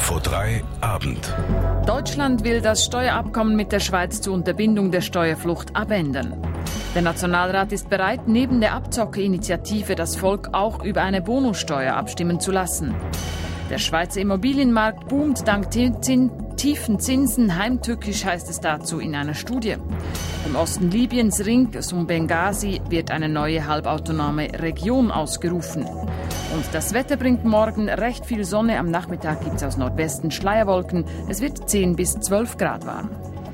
Info 3 Abend. Deutschland will das Steuerabkommen mit der Schweiz zur Unterbindung der Steuerflucht abändern. Der Nationalrat ist bereit, neben der Abzockerinitiative das Volk auch über eine Bonussteuer abstimmen zu lassen. Der Schweizer Immobilienmarkt boomt dank tiefen Zinsen. Heimtückisch heißt es dazu in einer Studie. Im Osten Libyens, rings um Benghazi, wird eine neue halbautonome Region ausgerufen. Und das Wetter bringt morgen recht viel Sonne. Am Nachmittag gibt es aus Nordwesten Schleierwolken. Es wird 10 bis 12 Grad warm.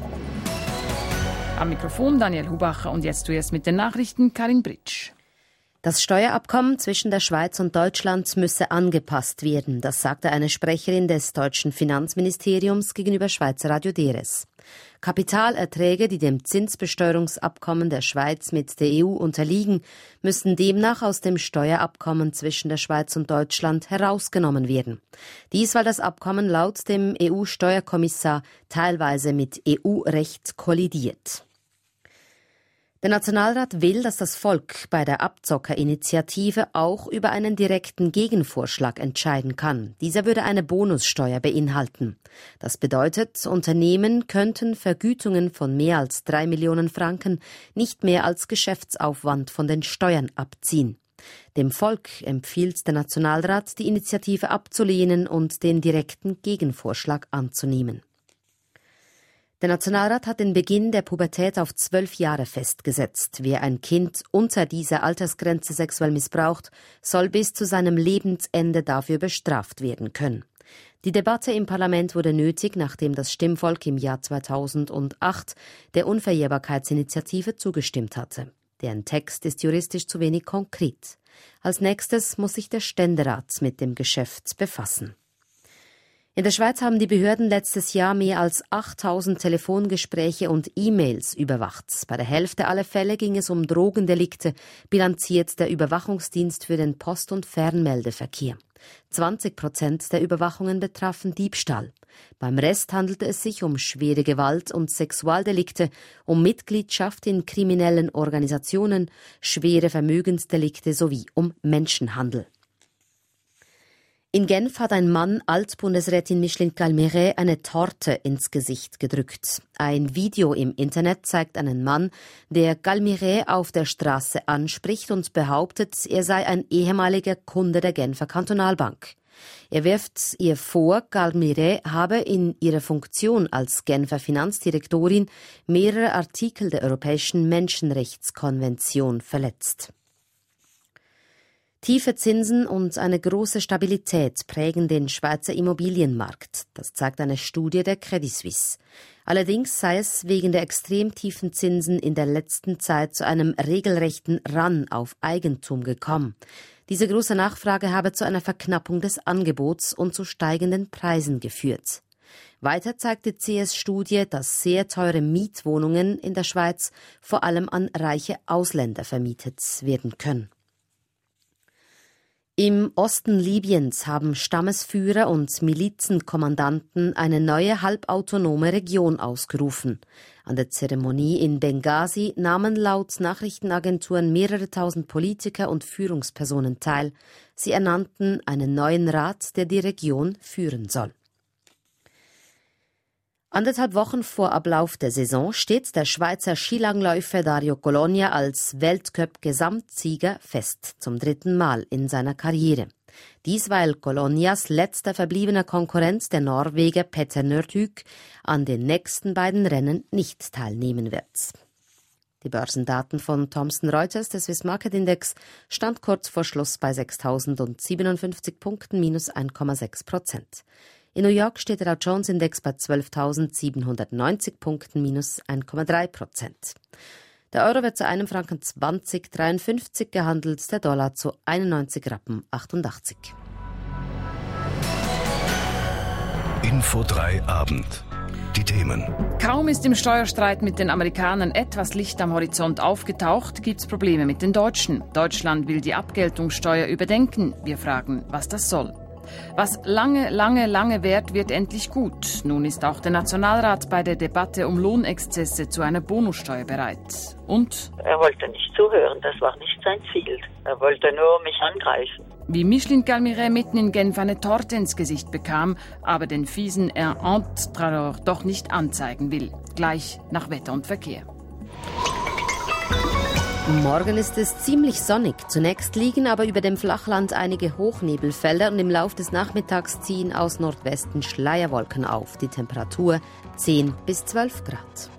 Am Mikrofon Daniel Hubacher und jetzt zuerst mit den Nachrichten Karin Britsch. Das Steuerabkommen zwischen der Schweiz und Deutschland müsse angepasst werden, das sagte eine Sprecherin des deutschen Finanzministeriums gegenüber Schweizer Radio DRS. Kapitalerträge, die dem Zinsbesteuerungsabkommen der Schweiz mit der EU unterliegen, müssen demnach aus dem Steuerabkommen zwischen der Schweiz und Deutschland herausgenommen werden. Dies, weil das Abkommen laut dem EU-Steuerkommissar teilweise mit EU-Recht kollidiert. Der Nationalrat will, dass das Volk bei der Abzockerinitiative auch über einen direkten Gegenvorschlag entscheiden kann. Dieser würde eine Bonussteuer beinhalten. Das bedeutet, Unternehmen könnten Vergütungen von mehr als 3 Millionen Franken nicht mehr als Geschäftsaufwand von den Steuern abziehen. Dem Volk empfiehlt der Nationalrat, die Initiative abzulehnen und den direkten Gegenvorschlag anzunehmen. Der Nationalrat hat den Beginn der Pubertät auf 12 Jahre festgesetzt. Wer ein Kind unter dieser Altersgrenze sexuell missbraucht, soll bis zu seinem Lebensende dafür bestraft werden können. Die Debatte im Parlament wurde nötig, nachdem das Stimmvolk im Jahr 2008 der Unverjährbarkeitsinitiative zugestimmt hatte. Deren Text ist juristisch zu wenig konkret. Als nächstes muss sich der Ständerat mit dem Geschäft befassen. In der Schweiz haben die Behörden letztes Jahr mehr als 8000 Telefongespräche und E-Mails überwacht. Bei der Hälfte aller Fälle ging es um Drogendelikte, bilanziert der Überwachungsdienst für den Post- und Fernmeldeverkehr. 20% der Überwachungen betrafen Diebstahl. Beim Rest handelte es sich um schwere Gewalt- und Sexualdelikte, um Mitgliedschaft in kriminellen Organisationen, schwere Vermögensdelikte sowie um Menschenhandel. In Genf hat ein Mann Altbundesrätin Micheline Galmire eine Torte ins Gesicht gedrückt. Ein Video im Internet zeigt einen Mann, der Galmire auf der Straße anspricht und behauptet, er sei ein ehemaliger Kunde der Genfer Kantonalbank. Er wirft ihr vor, Galmire habe in ihrer Funktion als Genfer Finanzdirektorin mehrere Artikel der Europäischen Menschenrechtskonvention verletzt. Tiefe Zinsen und eine große Stabilität prägen den Schweizer Immobilienmarkt. Das zeigt eine Studie der Credit Suisse. Allerdings sei es wegen der extrem tiefen Zinsen in der letzten Zeit zu einem regelrechten Run auf Eigentum gekommen. Diese große Nachfrage habe zu einer Verknappung des Angebots und zu steigenden Preisen geführt. Weiter zeigt die CS-Studie, dass sehr teure Mietwohnungen in der Schweiz vor allem an reiche Ausländer vermietet werden können. Im Osten Libyens haben Stammesführer und Milizenkommandanten eine neue halbautonome Region ausgerufen. An der Zeremonie in Benghazi nahmen laut Nachrichtenagenturen mehrere tausend Politiker und Führungspersonen teil. Sie ernannten einen neuen Rat, der die Region führen soll. 1,5 Wochen vor Ablauf der Saison steht der Schweizer Skilangläufer Dario Colonia als Weltcup-Gesamtsieger fest, zum 3. Mal in seiner Karriere. Dies, weil Colonias letzter verbliebener Konkurrent, der Norweger Petter Northug, an den nächsten beiden Rennen nicht teilnehmen wird. Die Börsendaten von Thomson Reuters, der Swiss Market Index, stand kurz vor Schluss bei 6.057 Punkten, minus 1,6%. In New York steht der Dow Jones Index bei 12.790 Punkten, minus 1,3%. Der Euro wird zu einem Franken 20,53 gehandelt, der Dollar zu 91,88 Rappen. Info 3 Abend. Die Themen. Kaum ist im Steuerstreit mit den Amerikanern etwas Licht am Horizont aufgetaucht, gibt's Probleme mit den Deutschen. Deutschland will die Abgeltungssteuer überdenken. Wir fragen, was das soll. Was lange währt, wird endlich gut. Nun ist auch der Nationalrat bei der Debatte um Lohnexzesse zu einer Bonussteuer bereit. Und? Er wollte nicht zuhören, das war nicht sein Ziel. Er wollte nur mich angreifen. Wie Micheline Galmiret mitten in Genf eine Torte ins Gesicht bekam, aber den fiesen Entrepreneur doch nicht anzeigen will. Gleich nach Wetter und Verkehr. Morgen ist es ziemlich sonnig. Zunächst liegen aber über dem Flachland einige Hochnebelfelder und im Lauf des Nachmittags ziehen aus Nordwesten Schleierwolken auf. Die Temperatur 10 bis 12 Grad.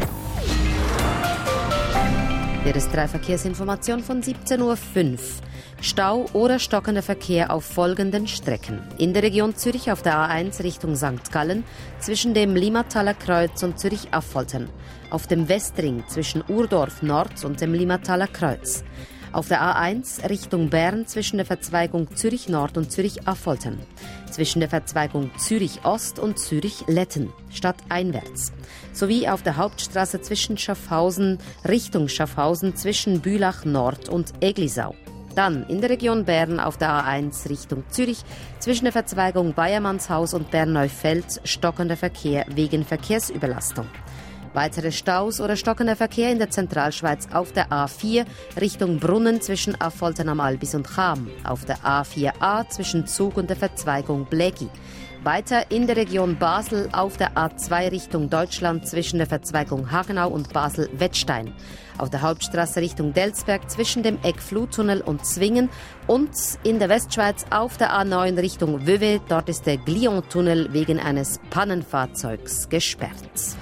Hier ist 3 Verkehrsinformation von 17.05 Uhr. Stau oder stockender Verkehr auf folgenden Strecken. In der Region Zürich auf der A1 Richtung St. Gallen zwischen dem Limmataler Kreuz und Zürich-Affoltern. Auf dem Westring zwischen Urdorf Nord und dem Limmataler Kreuz. Auf der A1 Richtung Bern zwischen der Verzweigung Zürich Nord und Zürich-Affoltern. Zwischen der Verzweigung Zürich Ost und Zürich-Letten, stadteinwärts. Sowie auf der Hauptstraße zwischen Schaffhausen, Richtung Schaffhausen zwischen Bülach Nord und Eglisau. Dann in der Region Bern auf der A1 Richtung Zürich zwischen der Verzweigung Bayermannshaus und Bern-Neufeld stockender Verkehr wegen Verkehrsüberlastung. Weitere Staus oder stockender Verkehr in der Zentralschweiz auf der A4 Richtung Brunnen zwischen Affoltern am Albis und Cham. Auf der A4a zwischen Zug und der Verzweigung Blägi. Weiter in der Region Basel auf der A2 Richtung Deutschland zwischen der Verzweigung Hagenau und Basel-Wettstein. Auf der Hauptstraße Richtung Delsberg zwischen dem Eckfluttunnel und Zwingen. Und in der Westschweiz auf der A9 Richtung Vevey. Dort ist der Glion-Tunnel wegen eines Pannenfahrzeugs gesperrt.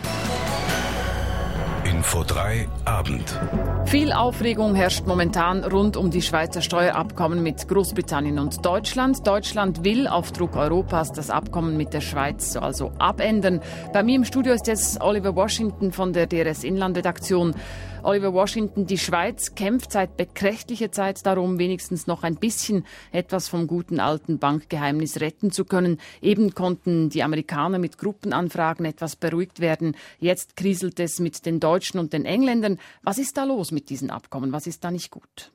Info 3 Abend. Viel Aufregung herrscht momentan rund um die Schweizer Steuerabkommen mit Großbritannien und Deutschland. Deutschland will auf Druck Europas das Abkommen mit der Schweiz also abändern. Bei mir im Studio ist jetzt Oliver Washington von der DRS Inlandredaktion. Oliver Washington, die Schweiz kämpft seit beträchtlicher Zeit darum, wenigstens noch ein bisschen etwas vom guten alten Bankgeheimnis retten zu können. Eben konnten die Amerikaner mit Gruppenanfragen etwas beruhigt werden. Jetzt kriselt es mit den Deutschen und den Engländern. Was ist da los mit diesen Abkommen? Was ist da nicht gut?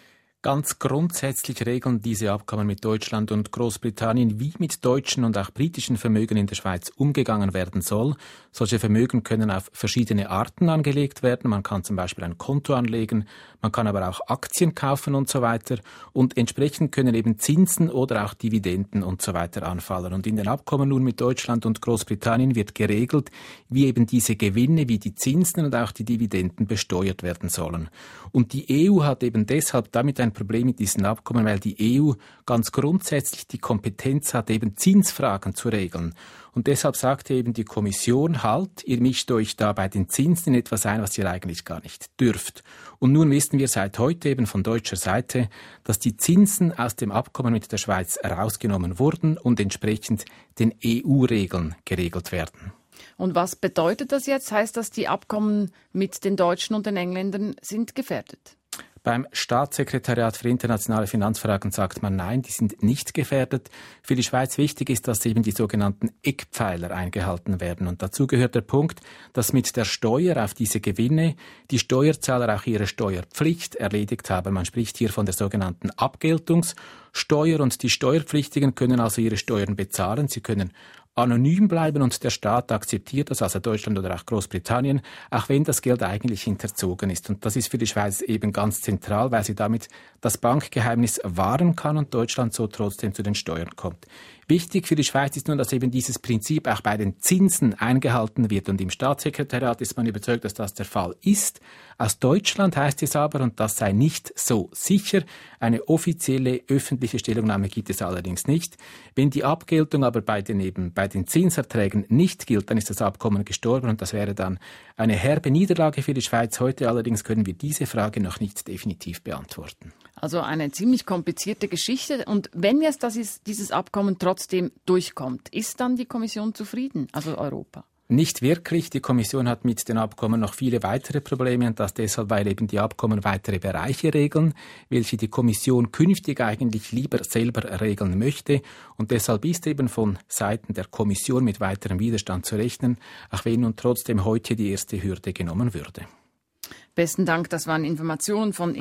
Ganz grundsätzlich regeln diese Abkommen mit Deutschland und Großbritannien, wie mit deutschen und auch britischen Vermögen in der Schweiz umgegangen werden soll. Solche Vermögen können auf verschiedene Arten angelegt werden. Man kann zum Beispiel ein Konto anlegen, man kann aber auch Aktien kaufen und so weiter. Und entsprechend können eben Zinsen oder auch Dividenden und so weiter anfallen. Und in den Abkommen nun mit Deutschland und Großbritannien wird geregelt, wie eben diese Gewinne, wie die Zinsen und auch die Dividenden besteuert werden sollen. Und die EU hat eben deshalb damit ein Problem mit diesen Abkommen, weil die EU ganz grundsätzlich die Kompetenz hat, eben Zinsfragen zu regeln. Und deshalb sagte eben die Kommission, halt, ihr mischt euch da bei den Zinsen in etwas ein, was ihr eigentlich gar nicht dürft. Und nun wissen wir seit heute eben von deutscher Seite, dass die Zinsen aus dem Abkommen mit der Schweiz herausgenommen wurden und entsprechend den EU-Regeln geregelt werden. Und was bedeutet das jetzt? Heißt das, die Abkommen mit den Deutschen und den Engländern sind gefährdet? Beim Staatssekretariat für internationale Finanzfragen sagt man nein, die sind nicht gefährdet. Für die Schweiz wichtig ist, dass eben die sogenannten Eckpfeiler eingehalten werden. Und dazu gehört der Punkt, dass mit der Steuer auf diese Gewinne die Steuerzahler auch ihre Steuerpflicht erledigt haben. Man spricht hier von der sogenannten Abgeltungssteuer und die Steuerpflichtigen können also ihre Steuern bezahlen. Sie können anonym bleiben und der Staat akzeptiert das, also Deutschland oder auch Großbritannien, auch wenn das Geld eigentlich hinterzogen ist. Und das ist für die Schweiz eben ganz zentral, weil sie damit das Bankgeheimnis wahren kann und Deutschland so trotzdem zu den Steuern kommt. Wichtig für die Schweiz ist nun, dass eben dieses Prinzip auch bei den Zinsen eingehalten wird. Und im Staatssekretariat ist man überzeugt, dass das der Fall ist. Aus Deutschland heißt es aber, und das sei nicht so sicher, eine offizielle öffentliche Stellungnahme gibt es allerdings nicht. Wenn die Abgeltung aber bei den Zinserträgen nicht gilt, dann ist das Abkommen gestorben und das wäre dann eine herbe Niederlage für die Schweiz. Heute allerdings können wir diese Frage noch nicht definitiv beantworten. Also eine ziemlich komplizierte Geschichte. Und wenn jetzt dieses Abkommen trotzdem durchkommt, ist dann die Kommission zufrieden, also Europa? Nicht wirklich. Die Kommission hat mit den Abkommen noch viele weitere Probleme und das deshalb, weil eben die Abkommen weitere Bereiche regeln, welche die Kommission künftig eigentlich lieber selber regeln möchte. Und deshalb ist eben von Seiten der Kommission mit weiterem Widerstand zu rechnen, auch wenn nun trotzdem heute die erste Hürde genommen würde. Besten Dank, das waren Informationen von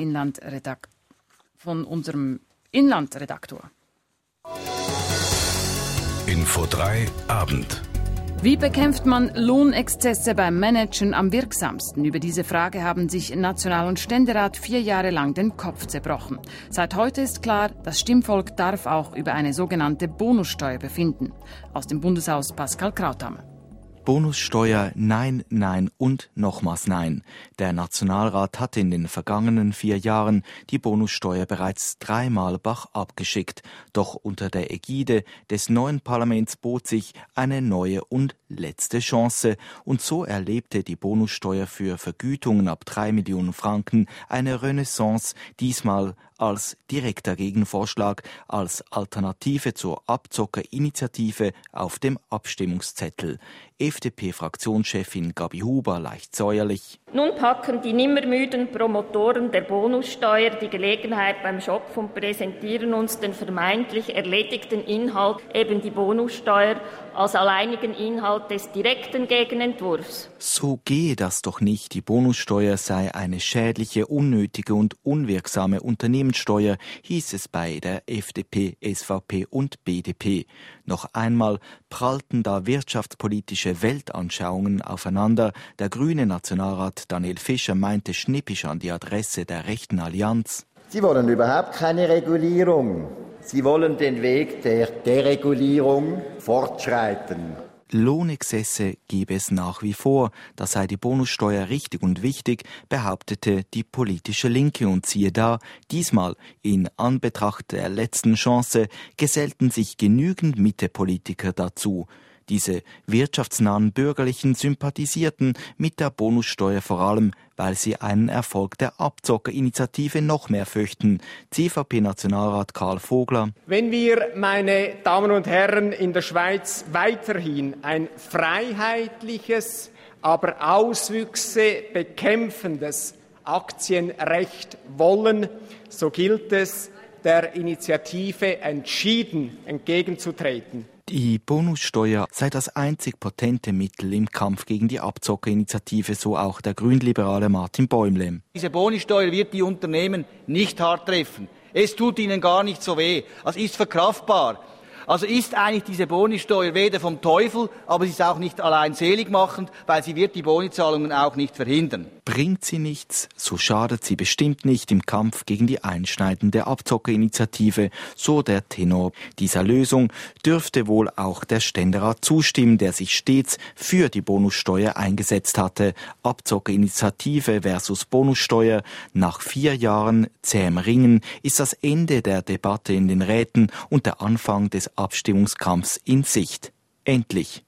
unserem Inlandredaktor. Info 3 Abend. Wie bekämpft man Lohnexzesse beim Managen am wirksamsten? Über diese Frage haben sich National- und Ständerat 4 Jahre lang den Kopf zerbrochen. Seit heute ist klar, das Stimmvolk darf auch über eine sogenannte Bonussteuer befinden. Aus dem Bundeshaus Pascal Krauthammer. Bonussteuer, nein, nein und nochmals nein. Der Nationalrat hat in den vergangenen 4 Jahren die Bonussteuer bereits 3-mal bachabgeschickt geschickt. Doch unter der Ägide des neuen Parlaments bot sich eine neue und letzte Chance. Und so erlebte die Bonussteuer für Vergütungen ab 3 Millionen Franken eine Renaissance, diesmal als direkter Gegenvorschlag, als Alternative zur Abzockerinitiative auf dem Abstimmungszettel. FDP-Fraktionschefin Gabi Huber leicht säuerlich. Nun packen die nimmermüden Promotoren der Bonussteuer die Gelegenheit beim Schopf und präsentieren uns den vermeintlich erledigten Inhalt, eben die Bonussteuer, als alleinigen Inhalt des direkten Gegenentwurfs. So gehe das doch nicht. Die Bonussteuer sei eine schädliche, unnötige und unwirksame Unternehmenssteuer, hieß es bei der FDP, SVP und BDP. Noch einmal prallten da wirtschaftspolitische Weltanschauungen aufeinander. Der grüne Nationalrat Daniel Fischer meinte schnippisch an die Adresse der rechten Allianz: Sie wollen überhaupt keine Regulierung. Sie wollen den Weg der Deregulierung fortschreiten. Lohnexzesse gebe es nach wie vor. Da sei die Bonussteuer richtig und wichtig, behauptete die politische Linke. Und siehe da, diesmal in Anbetracht der letzten Chance gesellten sich genügend Mitte-Politiker dazu. Diese wirtschaftsnahen Bürgerlichen sympathisierten mit der Bonussteuer vor allem, weil sie einen Erfolg der Abzockerinitiative noch mehr fürchten. CVP-Nationalrat Karl Vogler: Wenn wir, meine Damen und Herren, in der Schweiz weiterhin ein freiheitliches, aber Auswüchse bekämpfendes Aktienrecht wollen, so gilt es, der Initiative entschieden entgegenzutreten. Die Bonussteuer sei das einzig potente Mittel im Kampf gegen die Abzockerinitiative, so auch der grünliberale Martin Bäumle. Diese Bonussteuer wird die Unternehmen nicht hart treffen. Es tut ihnen gar nicht so weh. Es ist verkraftbar. Also ist eigentlich diese Bonussteuer weder vom Teufel, aber sie ist auch nicht allein seligmachend, weil sie wird die Bonizahlungen auch nicht verhindern. Bringt sie nichts, so schadet sie bestimmt nicht im Kampf gegen die einschneidende Abzockerinitiative, so der Tenor. Dieser Lösung dürfte wohl auch der Ständerat zustimmen, der sich stets für die Bonussteuer eingesetzt hatte. Abzockerinitiative versus Bonussteuer. Nach 4 Jahren zähem Ringen ist das Ende der Debatte in den Räten und der Anfang des Abstimmungskampfs in Sicht. Endlich.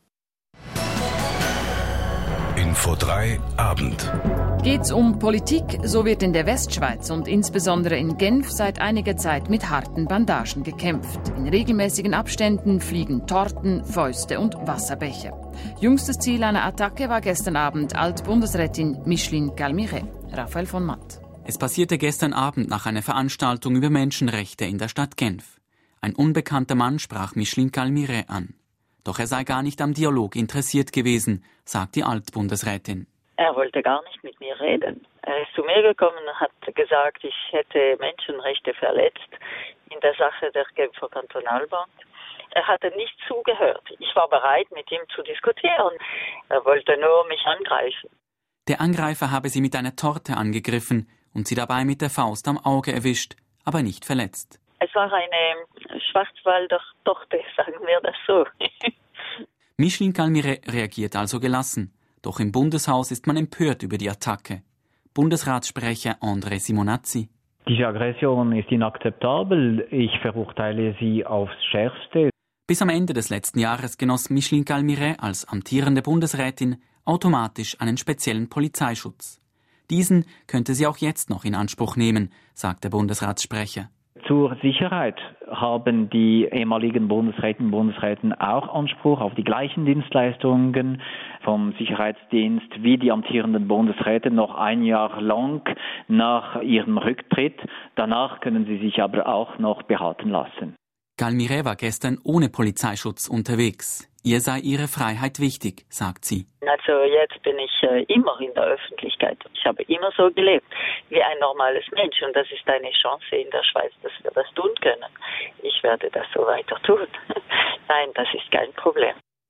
Info 3 Abend. Geht's um Politik, so wird in der Westschweiz und insbesondere in Genf seit einiger Zeit mit harten Bandagen gekämpft. In regelmäßigen Abständen fliegen Torten, Fäuste und Wasserbecher. Jüngstes Ziel einer Attacke war gestern Abend Altbundesrätin Micheline Calmire. Raphael von Matt. Es passierte gestern Abend nach einer Veranstaltung über Menschenrechte in der Stadt Genf. Ein unbekannter Mann sprach Micheline Calmire an. Doch er sei gar nicht am Dialog interessiert gewesen, sagt die Altbundesrätin. Er wollte gar nicht mit mir reden. Er ist zu mir gekommen und hat gesagt, ich hätte Menschenrechte verletzt in der Sache der Genfer Kantonalbank. Er hatte nicht zugehört. Ich war bereit, mit ihm zu diskutieren. Er wollte nur mich angreifen. Der Angreifer habe sie mit einer Torte angegriffen und sie dabei mit der Faust am Auge erwischt, aber nicht verletzt. Es war eine Schwarzwälder Tochter, sagen wir das so. Micheline Calmire reagiert also gelassen. Doch im Bundeshaus ist man empört über die Attacke. Bundesratssprecher André Simonazzi. Diese Aggression ist inakzeptabel. Ich verurteile sie aufs Schärfste. Bis am Ende des letzten Jahres genoss Micheline Calmire als amtierende Bundesrätin automatisch einen speziellen Polizeischutz. Diesen könnte sie auch jetzt noch in Anspruch nehmen, sagt der Bundesratssprecher. Zur Sicherheit haben die ehemaligen Bundesrätinnen und Bundesräte auch Anspruch auf die gleichen Dienstleistungen vom Sicherheitsdienst wie die amtierenden Bundesräte noch 1 Jahr lang nach ihrem Rücktritt. Danach können sie sich aber auch noch beraten lassen. Calmire war gestern ohne Polizeischutz unterwegs. Ihr sei ihre Freiheit wichtig, sagt sie. Also jetzt bin ich immer in der Öffentlichkeit. Ich habe immer so gelebt, wie ein normales Mensch. Und das ist eine Chance in der Schweiz, dass wir das tun können. Ich werde das so weiter tun. Nein, das ist kein Problem.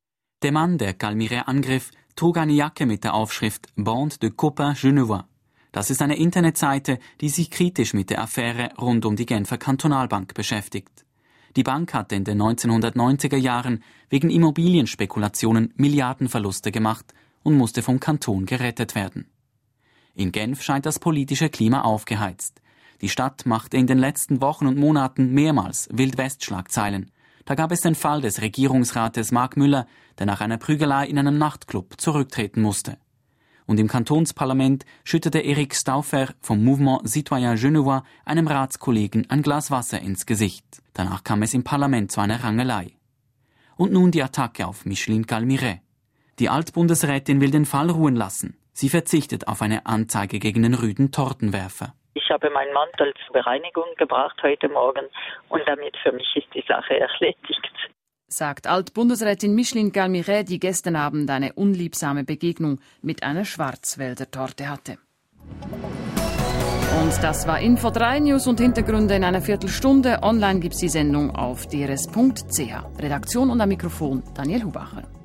Der Mann, der Calmire angriff, trug eine Jacke mit der Aufschrift Bande de Copains Genevois. Das ist eine Internetseite, die sich kritisch mit der Affäre rund um die Genfer Kantonalbank beschäftigt. Die Bank hatte in den 1990er Jahren wegen Immobilienspekulationen Milliardenverluste gemacht und musste vom Kanton gerettet werden. In Genf scheint das politische Klima aufgeheizt. Die Stadt machte in den letzten Wochen und Monaten mehrmals Wild-West-Schlagzeilen. Da gab es den Fall des Regierungsrates Marc Müller, der nach einer Prügelei in einem Nachtclub zurücktreten musste. Und im Kantonsparlament schüttete Eric Stauffer vom Mouvement Citoyen Genevois einem Ratskollegen ein Glas Wasser ins Gesicht. Danach kam es im Parlament zu einer Rangelei. Und nun die Attacke auf Micheline Calmire. Die Altbundesrätin will den Fall ruhen lassen. Sie verzichtet auf eine Anzeige gegen den rüden Tortenwerfer. Ich habe meinen Mantel zur Bereinigung gebracht heute Morgen und damit für mich ist die Sache erledigt. Sagt Altbundesrätin Micheline Calmire, die gestern Abend eine unliebsame Begegnung mit einer Schwarzwälder Torte hatte. Und das war Info 3 News und Hintergründe in einer Viertelstunde. Online gibt's die Sendung auf drs.ch. Redaktion und am Mikrofon Daniel Hubacher.